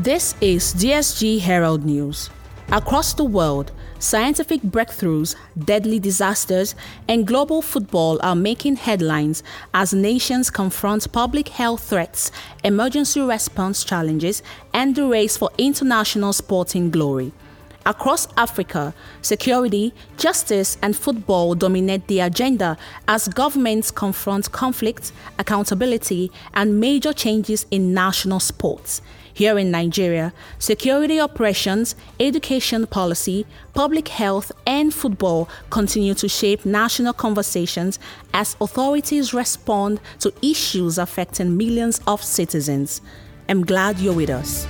This is DSG Herald News. Across the world, scientific breakthroughs, deadly disasters, and global football are making headlines as nations confront public health threats, emergency response challenges, and the race for international sporting glory. Across Africa, security, justice, and football dominate the agenda as governments confront conflict, accountability, and major changes in national sports. Here in Nigeria, security operations, education policy, public health, and football continue to shape national conversations as authorities respond to issues affecting millions of citizens. I'm glad you're with us.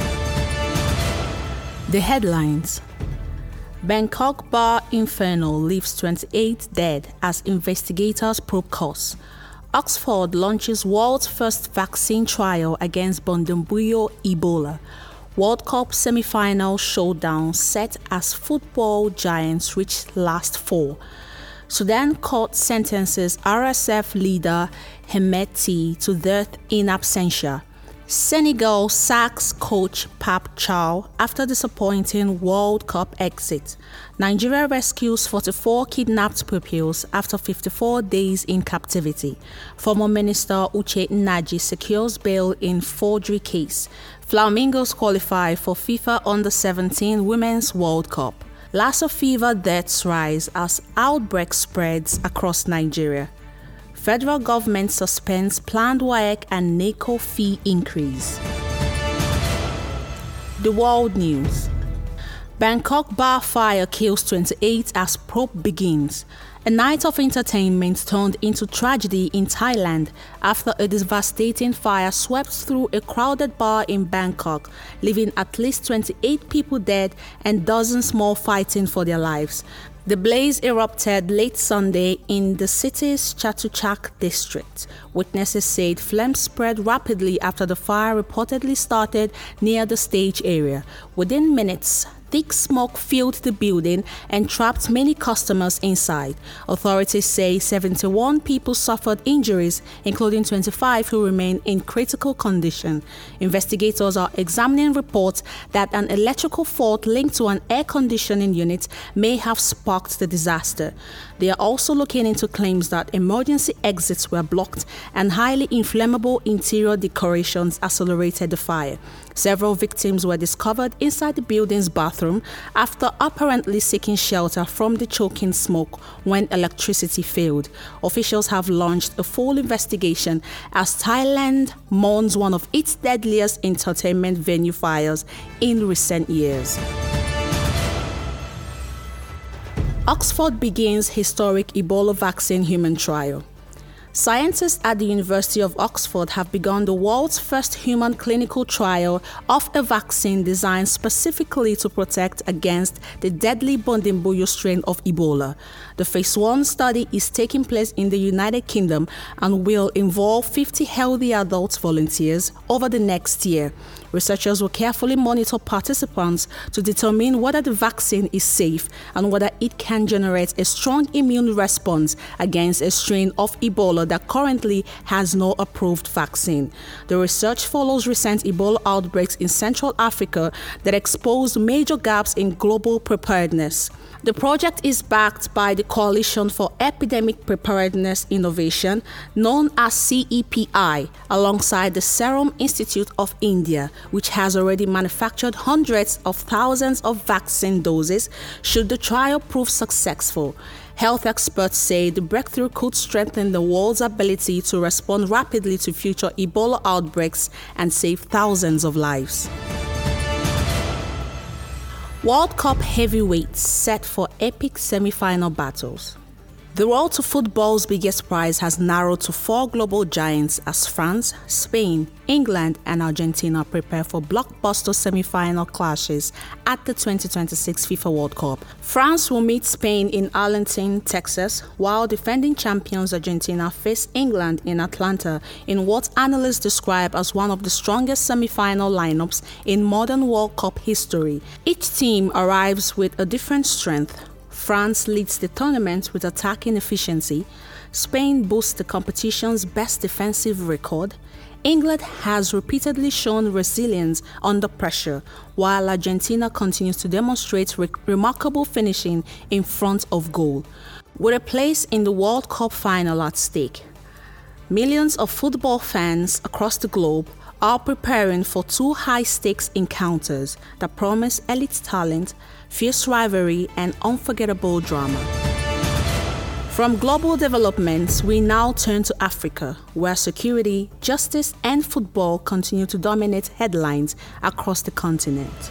The headlines: Bangkok bar inferno leaves 28 dead as investigators probe cause. Oxford launches world's first vaccine trial against Bundibugyo Ebola. World Cup semi-final showdown set as football giants reach last four. Sudan court sentences RSF leader Hemeti to death in absentia. Senegal sacks coach Pape Thiaw after disappointing World Cup exit. Nigeria rescues 44 kidnapped pupils after 54 days in captivity. Former Minister Uche Nnaji secures bail in forgery case. Flamingos qualify for FIFA Under-17 Women's World Cup. Lassa fever deaths rise as outbreak spreads across Nigeria. Federal government suspends planned WAEC and NACO fee increase. The world news. Bangkok bar fire kills 28 as probe begins. A night of entertainment turned into tragedy in Thailand after a devastating fire swept through a crowded bar in Bangkok, leaving at least 28 people dead and dozens more fighting for their lives. The blaze erupted late Sunday in the city's Chatuchak district. Witnesses said flames spread rapidly after the fire reportedly started near the stage area. Within minutes, thick smoke filled the building and trapped many customers inside. Authorities say 71 people suffered injuries, including 25 who remain in critical condition. Investigators are examining reports that an electrical fault linked to an air conditioning unit may have sparked the disaster. They are also looking into claims that emergency exits were blocked and highly inflammable interior decorations accelerated the fire. Several victims were discovered inside the building's bathroom after apparently seeking shelter from the choking smoke when electricity failed. Officials have launched a full investigation as Thailand mourns one of its deadliest entertainment venue fires in recent years. Oxford begins historic Ebola vaccine human trial. Scientists at the University of Oxford have begun the world's first human clinical trial of a vaccine designed specifically to protect against the deadly Bundibugyo strain of Ebola. The phase 1 study is taking place in the United Kingdom and will involve 50 healthy adult volunteers over the next year. Researchers will carefully monitor participants to determine whether the vaccine is safe and whether it can generate a strong immune response against a strain of Ebola that currently has no approved vaccine. The research follows recent Ebola outbreaks in Central Africa that exposed major gaps in global preparedness. The project is backed by the Coalition for Epidemic Preparedness Innovation, known as CEPI, alongside the Serum Institute of India, which has already manufactured hundreds of thousands of vaccine doses should the trial prove successful. Health experts say the breakthrough could strengthen the world's ability to respond rapidly to future Ebola outbreaks and save thousands of lives. World Cup heavyweights set for epic semi-final battles. The road to football's biggest prize has narrowed to four global giants as France, Spain, England, and Argentina prepare for blockbuster semi-final clashes at the 2026 FIFA World Cup. France will meet Spain in Arlington, Texas, while defending champions Argentina face England in Atlanta in what analysts describe as one of the strongest semi-final lineups in modern World Cup history. Each team arrives with a different strength. France leads the tournament with attacking efficiency, Spain boasts the competition's best defensive record, England has repeatedly shown resilience under pressure, while Argentina continues to demonstrate remarkable finishing in front of goal. With a place in the World Cup final at stake, millions of football fans across the globe are preparing for two high-stakes encounters that promise elite talent, fierce rivalry, and unforgettable drama. From global developments, we now turn to Africa, where security, justice, and football continue to dominate headlines across the continent.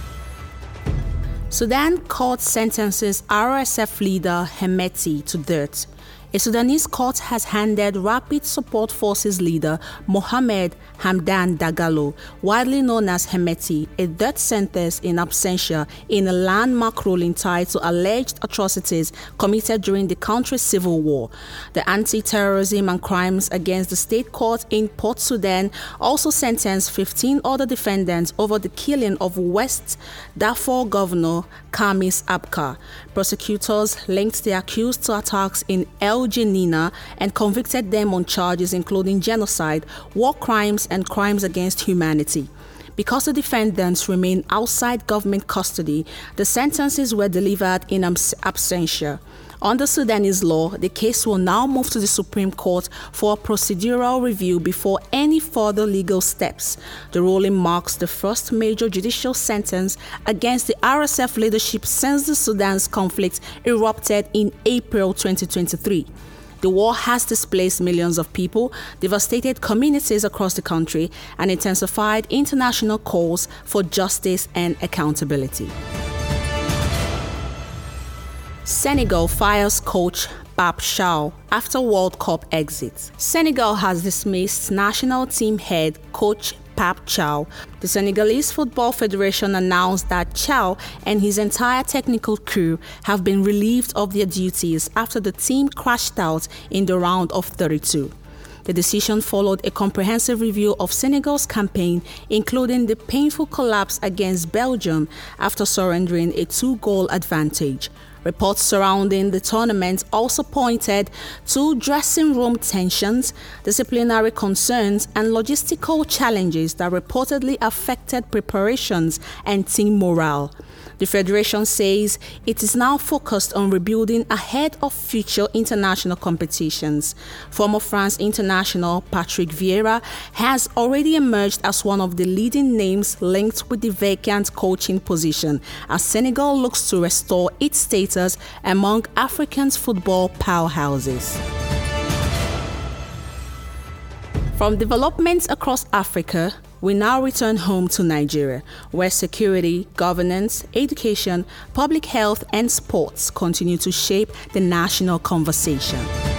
Sudan court sentences RSF leader Hemeti to death. A Sudanese court has handed Rapid Support Forces leader Mohamed Hamdan Dagalo, widely known as Hemeti, a death sentence in absentia in a landmark ruling tied to alleged atrocities committed during the country's civil war. The Anti-Terrorism and Crimes Against the State Court in Port Sudan also sentenced 15 other defendants over the killing of West Darfur Governor Khamis Abka. Prosecutors linked the accused to attacks in El Geneina and convicted them on charges including genocide, war crimes, and crimes against humanity. Because the defendants remain outside government custody, the sentences were delivered in absentia. Under Sudanese law, the case will now move to the Supreme Court for a procedural review before any further legal steps. The ruling marks the first major judicial sentence against the RSF leadership since the Sudan's conflict erupted in April 2023. The war has displaced millions of people, devastated communities across the country, and intensified international calls for justice and accountability. Senegal fires coach Pape Thiaw after World Cup exit. Senegal has dismissed national team head coach Pape Thiaw. The Senegalese Football Federation announced that Thiaw and his entire technical crew have been relieved of their duties after the team crashed out in the round of 32. The decision followed a comprehensive review of Senegal's campaign, including the painful collapse against Belgium after surrendering a 2-goal advantage. Reports surrounding the tournament also pointed to dressing room tensions, disciplinary concerns, and logistical challenges that reportedly affected preparations and team morale. The federation says it is now focused on rebuilding ahead of future international competitions. Former France international Patrick Vieira has already emerged as one of the leading names linked with the vacant coaching position, as Senegal looks to restore its status among Africa's football powerhouses. From developments across Africa, we now return home to Nigeria, where security, governance, education, public health, and sports continue to shape the national conversation.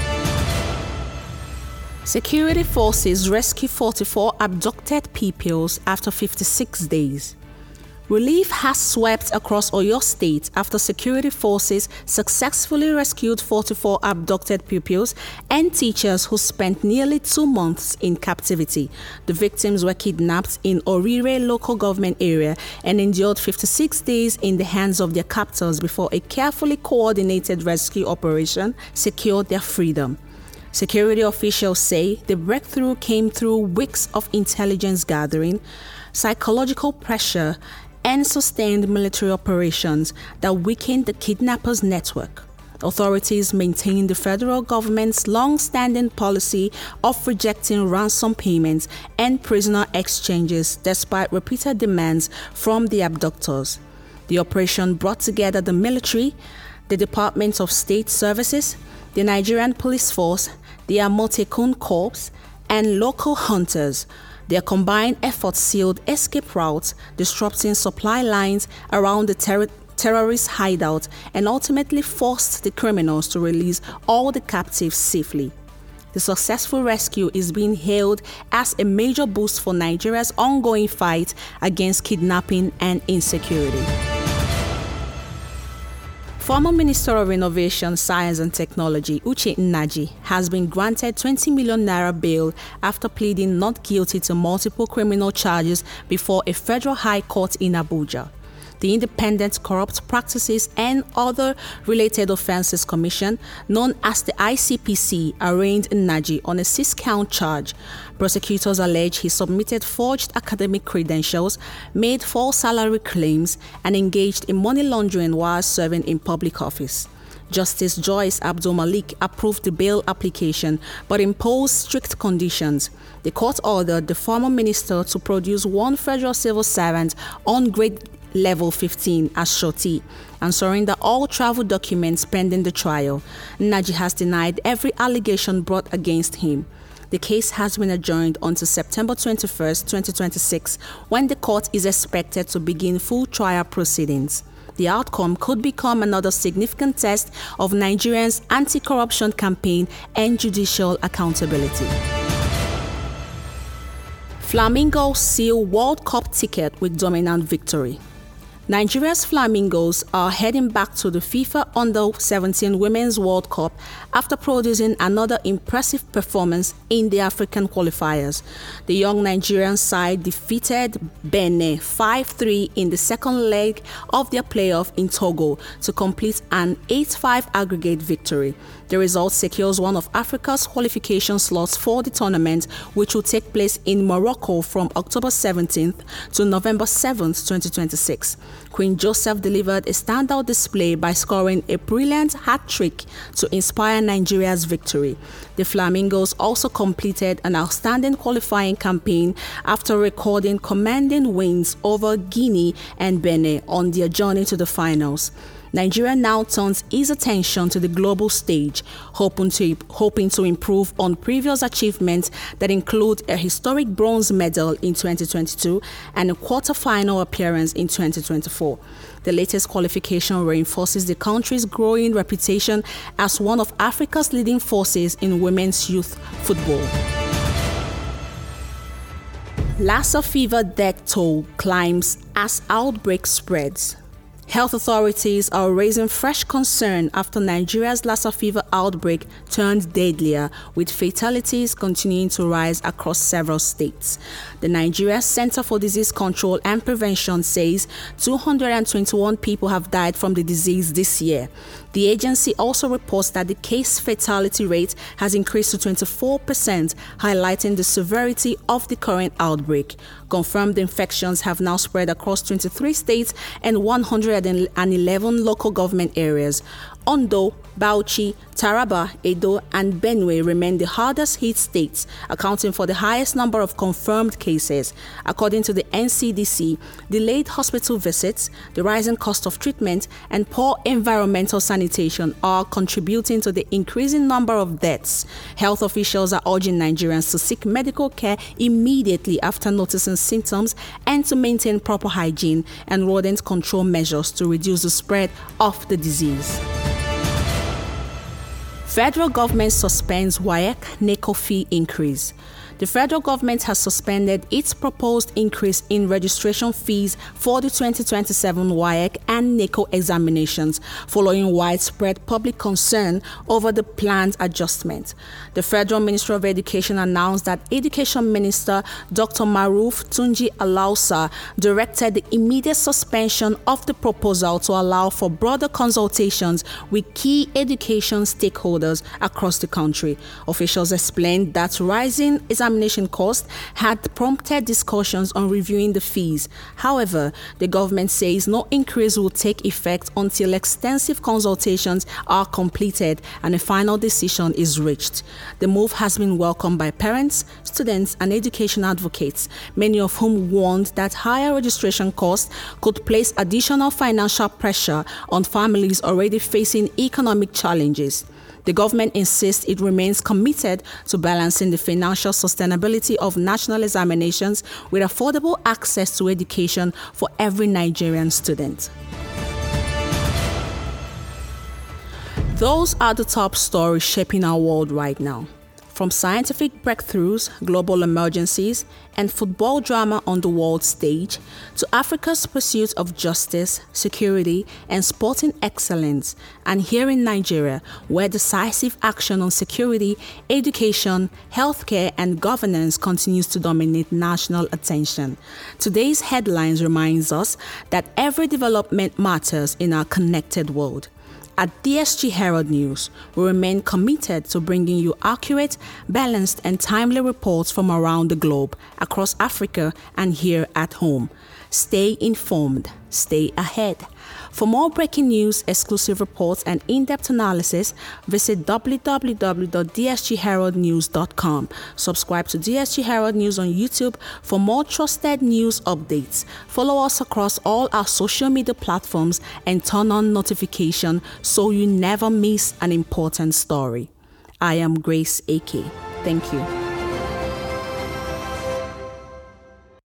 Security forces rescue 44 abducted pupils after 56 days. Relief has swept across Oyo State after security forces successfully rescued 44 abducted pupils and teachers who spent nearly 2 months in captivity. The victims were kidnapped in Orire local government area and endured 56 days in the hands of their captors before a carefully coordinated rescue operation secured their freedom. Security officials say the breakthrough came through weeks of intelligence gathering, psychological pressure, and sustained military operations that weakened the kidnappers' network. Authorities maintain the federal government's long-standing policy of rejecting ransom payments and prisoner exchanges despite repeated demands from the abductors. The operation brought together the military, the Department of State Services, the Nigerian Police Force, the Amotekun Corps, and local hunters. Their combined efforts sealed escape routes, disrupting supply lines around the terrorist hideout, and ultimately forced the criminals to release all the captives safely. The successful rescue is being hailed as a major boost for Nigeria's ongoing fight against kidnapping and insecurity. Former Minister of Innovation, Science and Technology, Uche Nnaji, has been granted 20 million naira bail after pleading not guilty to multiple criminal charges before a federal high court in Abuja. the Independent Corrupt Practices and Other Related Offences Commission, known as the ICPC, arraigned Nnaji on a 6-count charge. Prosecutors allege he submitted forged academic credentials, made false salary claims, and engaged in money laundering while serving in public office. Justice Joyce Abdul Malik approved the bail application but imposed strict conditions. The court ordered the former minister to produce one federal civil servant on grade level 15 as surety and surrender all travel documents pending the trial. Nnaji has denied every allegation brought against him. The case has been adjourned until September 21, 2026, when the court is expected to begin full trial proceedings. The outcome could become another significant test of Nigeria's anti-corruption campaign and judicial accountability. Flamingos seal World Cup ticket with dominant victory. Nigeria's Flamingos are heading back to the FIFA Under-17 Women's World Cup after producing another impressive performance in the African qualifiers. The young Nigerian side defeated Benin 5-3 in the second leg of their playoff in Togo to complete an 8-5 aggregate victory. The result secures one of Africa's qualification slots for the tournament, which will take place in Morocco from October 17th to November 7th, 2026. Queen Joseph delivered a standout display by scoring a brilliant hat-trick to inspire Nigeria's victory. The Flamingos also completed an outstanding qualifying campaign after recording commanding wins over Guinea and Benin on their journey to the finals. Nigeria now turns its attention to the global stage, hoping to improve on previous achievements that include a historic bronze medal in 2022 and a quarter-final appearance in 2024. The latest qualification reinforces the country's growing reputation as one of Africa's leading forces in women's youth football. Lassa fever death toll climbs as outbreak spreads. Health authorities are raising fresh concern after Nigeria's Lassa fever outbreak turned deadlier, with fatalities continuing to rise across several states. The Nigeria Center for Disease Control and Prevention says 221 people have died from the disease this year. The agency also reports that the case fatality rate has increased to 24%, highlighting the severity of the current outbreak. Confirmed infections have now spread across 23 states and 111 local government areas. Ondo, Bauchi, Taraba, Edo, and Benue remain the hardest hit states, accounting for the highest number of confirmed cases. According to the NCDC, delayed hospital visits, the rising cost of treatment, and poor environmental sanitation are contributing to the increasing number of deaths. Health officials are urging Nigerians to seek medical care immediately after noticing symptoms and to maintain proper hygiene and rodent control measures to reduce the spread of the disease. Federal government suspends WAEC-NECO fee increase. The federal government has suspended its proposed increase in registration fees for the 2027 WAEC and NECO examinations following widespread public concern over the planned adjustment. The Federal Ministry of Education announced that Education Minister Dr. Maruf Tunji Alausa directed the immediate suspension of the proposal to allow for broader consultations with key education stakeholders across the country. Officials explained that rising examination costs had prompted discussions on reviewing the fees. However, the government says no increase will take effect until extensive consultations are completed and a final decision is reached. The move has been welcomed by parents, students, and education advocates, many of whom warned that higher registration costs could place additional financial pressure on families already facing economic challenges. The government insists it remains committed to balancing the financial sustainability of national examinations with affordable access to education for every Nigerian student. Those are the top stories shaping our world right now. From scientific breakthroughs, global emergencies, and football drama on the world stage, to Africa's pursuit of justice, security, and sporting excellence, and here in Nigeria, where decisive action on security, education, healthcare, and governance continues to dominate national attention. Today's headlines reminds us that every development matters in our connected world. At DSG Herald News, we remain committed to bringing you accurate, balanced, and timely reports from around the globe, across Africa, and here at home. Stay informed, stay ahead. For more breaking news, exclusive reports, and in-depth analysis, visit www.dsgheraldnews.com. Subscribe to DSG Herald News on YouTube for more trusted news updates. Follow us across all our social media platforms and turn on notification so you never miss an important story. I am Grace AK. Thank you.